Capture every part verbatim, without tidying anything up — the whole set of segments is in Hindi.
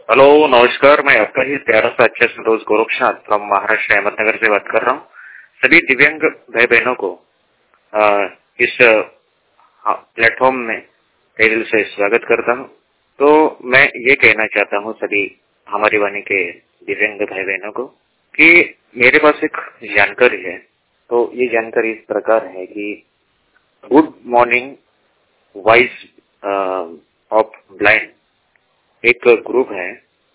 हेलो, नमस्कार। मैं आपका ही प्यारा सा अच्छा संतोष गोरक्षनाथ फ्रॉम महाराष्ट्र अहमदनगर से बात कर रहा हूँ। सभी दिव्यांग भाई बहनों को आ, इस प्लेटफॉर्म में तहे दिल से स्वागत करता हूँ। तो मैं ये कहना चाहता हूँ सभी हमारी वाणी के दिव्यांग भाई बहनों को कि मेरे पास एक जानकारी है। तो ये जानकारी इस प्रकार है कि good morning voice of blind एक ग्रुप है।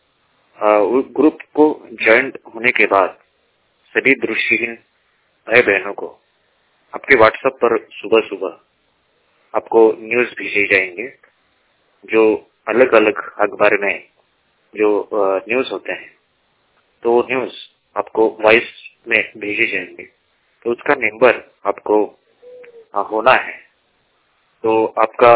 उस ग्रुप को ज्वाइन होने के बाद सभी दृष्टिहीन भाई बहनों को आपके व्हाट्सएप पर सुबह सुबह आपको न्यूज भेजे जाएंगे, जो अलग अलग अखबार में जो न्यूज होते हैं, तो न्यूज आपको वॉइस में भेजे जाएंगे। तो उसका नंबर आपको होना है। तो आपका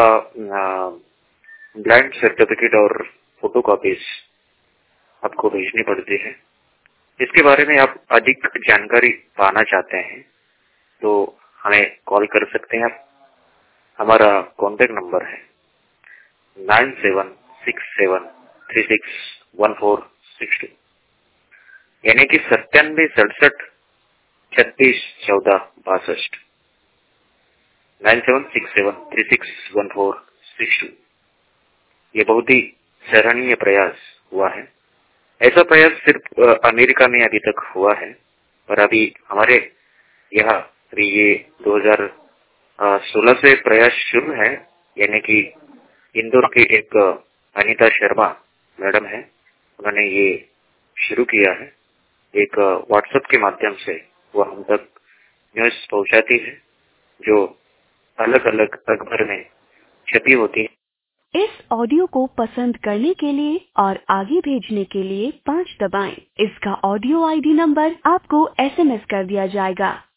ब्लाइंड सर्टिफिकेट और फोटो कॉपीज आपको भेजनी पड़ती है। इसके बारे में आप अधिक जानकारी पाना चाहते हैं तो हमें कॉल कर सकते हैं आप। हमारा कॉन्टेक्ट नंबर है nine seven six seven three six one four six two, यानी कि सत्तानवे सड़सठ छत्तीस चौदह बासठ nine seven six seven three six one four six two. ये बहुत ही सराहनीय प्रयास हुआ है। ऐसा प्रयास सिर्फ अमेरिका में अभी तक हुआ है, पर अभी हमारे यहाँ ये दो हज़ार सोलह से प्रयास शुरू है। यानी कि इंदौर की एक अनीता शर्मा मैडम है, उन्होंने ये शुरू किया है। एक व्हाट्सएप के माध्यम से वो हम तक न्यूज पहुंचाती है, जो अलग अलग अखबार में छपी होती है। इस ऑडियो को पसंद करने के लिए और आगे भेजने के लिए पाँच दबाएं। इसका ऑडियो आईडी नंबर आपको एसएमएस कर दिया जाएगा।